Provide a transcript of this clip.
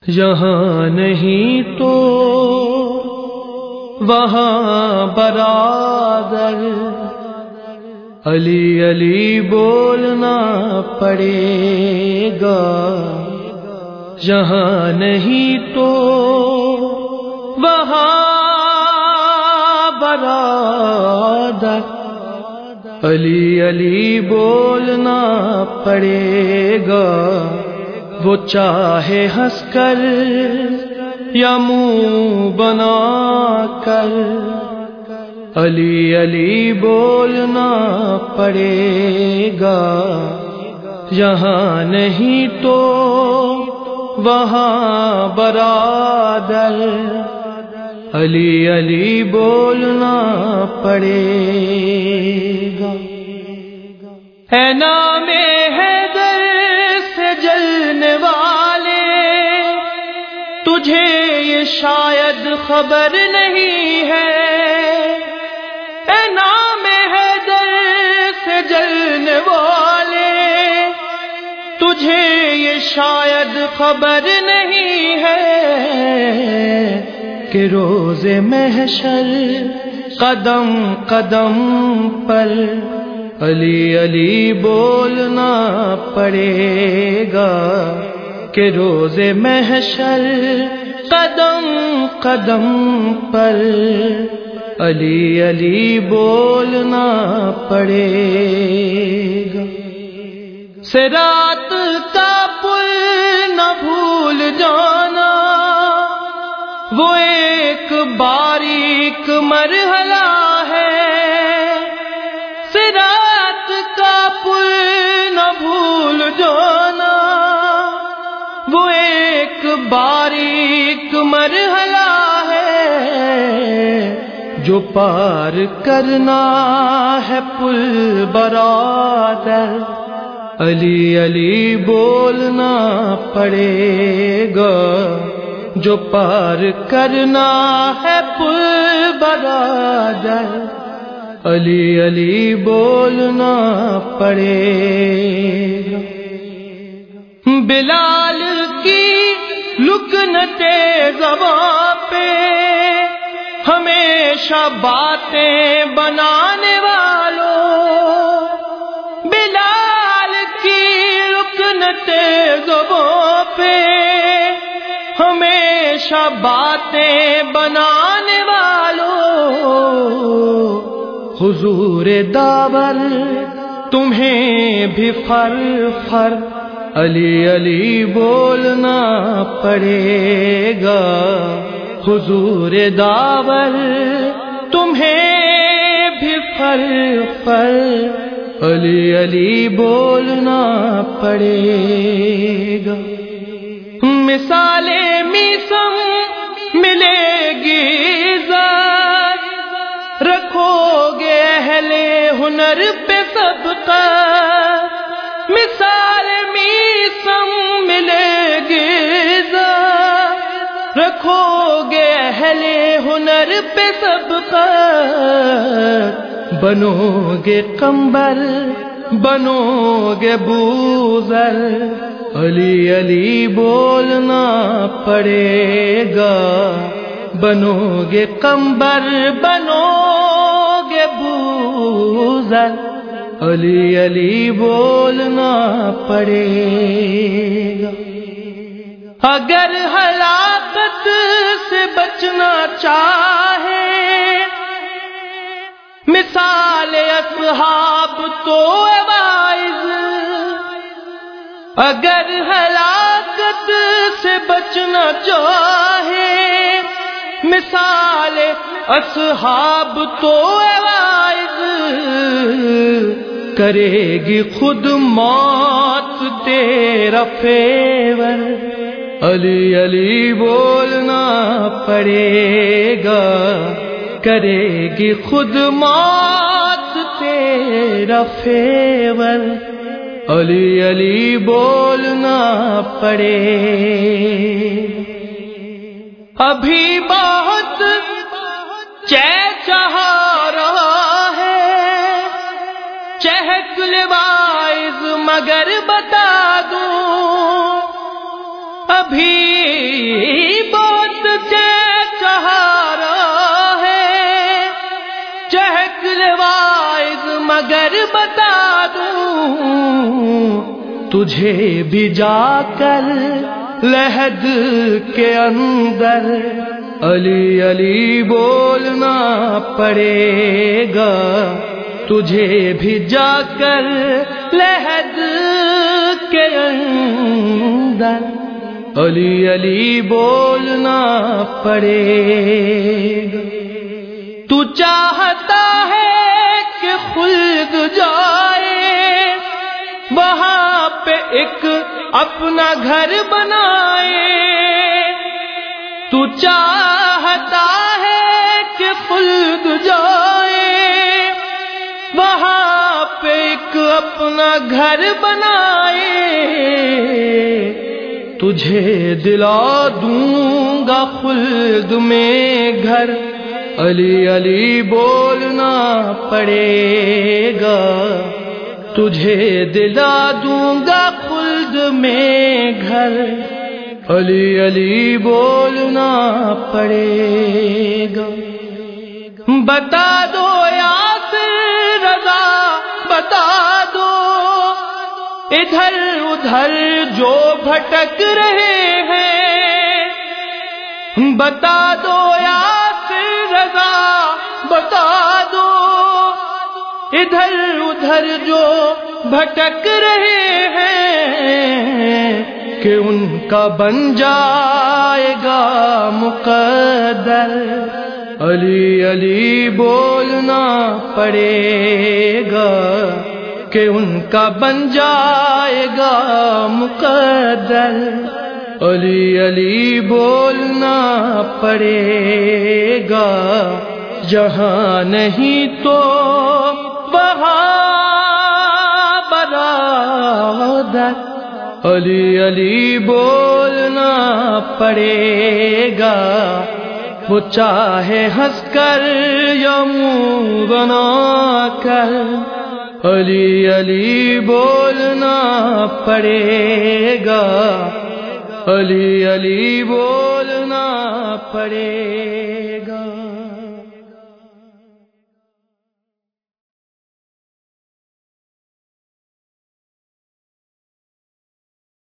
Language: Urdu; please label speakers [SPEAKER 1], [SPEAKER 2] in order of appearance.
[SPEAKER 1] یہاں نہیں تو وہاں برادر، علی علی بولنا پڑے گا۔ یہاں نہیں تو وہاں برادر، علی علی بولنا پڑے گا۔ وہ چاہے ہنس کر یا منہ بنا کر، علی علی بولنا پڑے گا۔ یہاں نہیں تو وہاں برادر، علی علی بولنا پڑے گا۔ اے نام حیدر سے جلنے والے، تجھے یہ شاید خبر نہیں ہے۔ اے نام حیدر سے جلنے والے، تجھے یہ شاید خبر نہیں ہے کہ روز محشر قدم قدم پر علی علی بولنا پڑے گا۔ کہ روز محشر قدم قدم پر علی علی بولنا پڑے گا۔ صراط کا پل نہ بھول جانا، وہ ایک باریک مرحلہ ہے۔ صراط کا پل نہ بھول جانا، وہ ایک باریک مرحلہ ہے۔ جو پار کرنا ہے پل برادر، علی علی بولنا پڑے گا۔ جو پار کرنا ہے پل برادر، علی علی بولنا پڑے گا۔ بلال کی لکنت زباں پہ ہمیشہ باتیں بنانے والوں، بلال کی لکنت زباں پہ ہمیشہ باتیں بنانے والوں، حضور داور تمہیں بھی فر فر علی علی بولنا پڑے گا۔ حضور داور تمہیں بھی فر فر علی علی بولنا پڑے گا۔ مثال میسم ملے گی ذات، رکھو گے اہل ہنر پہ صدقہ۔ مثال میسم ملے گی ذات، رکھو گے اہل ہنر پہ صدقہ۔ بنو گے قمبر، بنو گے بوذر، علی علی بولنا پڑے گا۔ بنو گے قمبر، بنو گے بوذر، علی علی بولنا پڑے گا۔ اگر ہلاکت سے بچنا چاہے، مثال اصحاب تو واعظ۔ اگر ہلاکت سے بچنا چاہے، مثال اصحاب تو واعظ۔ کرے گی خود موت تیرا فیور، علی علی بولنا پڑے گا۔ کرے گی خود موت تیرا فیور، علی علی بولنا پڑے گا۔ ابھی بہت چہچہا رہا ہے، چہک لے واعظ مگر بتا دوں، ابھی بات چہارا ہے، چہک روائز مگر بتا دوں تجھے بھی جا کر لحد کے اندر، علی علی بولنا پڑے گا تجھے بھی جا کر لحد کے اندر، علی علی بولنا پڑے گا۔ تو چاہتا ہے کہ خلد جائے، وہاں پہ ایک اپنا گھر بنائے، تو چاہتا ہے کہ خلد جائے، وہاں پہ ایک اپنا گھر بنائے، تجھے دلا دوں گا خلد میں گھر، علی علی بولنا پڑے گا تجھے دلا دوں گا خلد میں گھر، علی علی بولنا پڑے گا۔ بتا دو یاسر رضا، بتا دو ادھر ادھر جو بھٹک رہے ہیں، بتا دو یاسر رضا، بتا دو ادھر ادھر جو بھٹک رہے ہیں، کہ ان کا بن جائے گا مقدر، علی علی بولنا پڑے گا کہ ان کا بن جائے گا مقدر، علی علی بولنا پڑے گا، جہاں نہیں تو وہاں برادر، علی علی بولنا پڑے گا، وہ چاہے ہنس کر یا منہ بنا کر، علی علی بولنا پڑے گا، علی علی بولنا پڑے گا۔